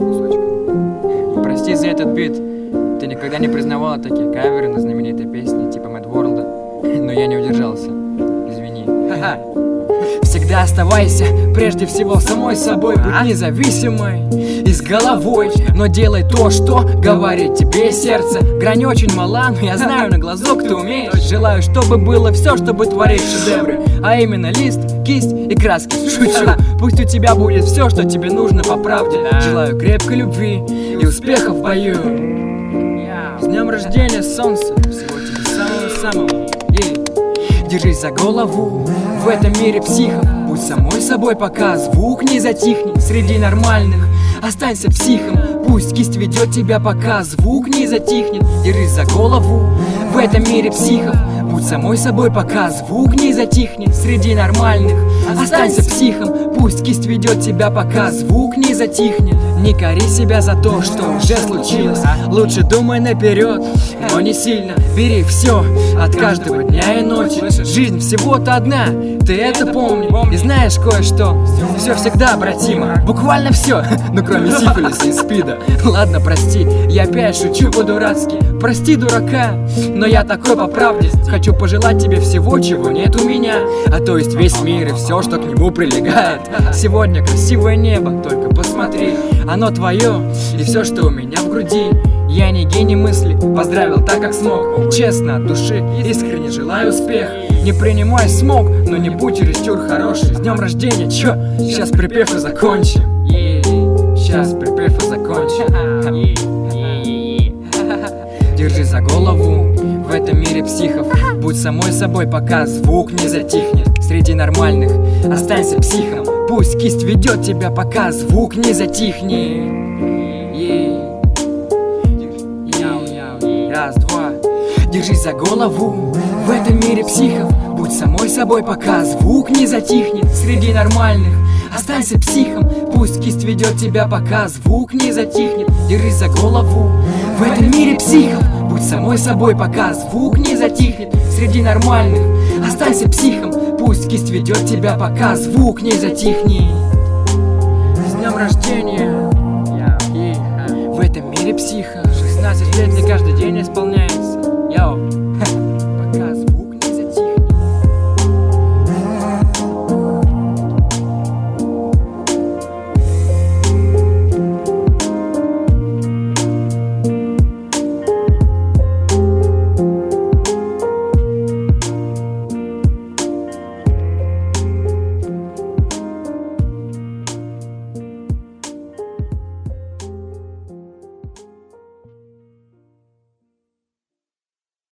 Прости за этот бит. Ты никогда не признавала такие каверы на знаменитые песни типа Mad World, но я не удержался. Извини. Всегда оставайся прежде всего самой собой, будь независимой и с головой, но делай то, что говорит тебе сердце. Грань очень мала, но я знаю на глазок ты умеешь. Желаю, чтобы было все, чтобы творить шедевры, а именно лист, кисть и краски. Шучу, пусть у тебя будет все, что тебе нужно по правде. Желаю крепкой любви и успехов в бою. С днем рождения, солнце, всего тебе самого-самого. Держись за голову в этом мире психов. Будь самой собой, пока звук не затихнет. Среди нормальных останься психом. Пусть кисть ведет тебя, пока звук не затихнет. Держись за голову в этом мире психов. Будь самой собой, пока звук не затихнет. Среди нормальных останься психом. Пусть кисть ведет тебя, пока звук не затихнет. Не кори себя за то, что уже случилось. Лучше думай наперед, но не сильно. Бери все от каждого дня и ночи. Жизнь всего-то одна, ты это помни. И знаешь кое-что, все всегда обратимо. Буквально все, ну кроме сифилиса и спида. Ладно, прости, я опять шучу по-дурацки. Прости, дурака, но я такой по правде. Хочу пожелать тебе всего, чего нет у меня. А то есть весь мир и все, что к нему прилегает. Сегодня красивое небо, только посмотри. Оно твое и все, что у меня в груди. Я не гений мысли, поздравил так, как смог. Честно, от души, искренне желаю успех. Не принимай смог, но не будь чересчур хороший. С днем рождения, чё? Сейчас припев и закончим. Сейчас припев и закончим. Держи за голову в этом мире психов. Будь самой собой, пока звук не затихнет. Среди нормальных останься психом. Пусть кисть ведет тебя, пока звук не затихнет. Раз, два. Держись за голову в этом мире психов. Будь самой собой, пока звук не затихнет. Среди нормальных останься психом. Пусть кисть ведет тебя, пока звук не затихнет. Держись за голову в этом мире психов. Будь самой собой, пока звук не затихнет. Среди нормальных останься психом. Пусть кисть ведет тебя, пока звук не затихнет. С днем рождения в этом мире психа. 16 лет не каждый день исполняю.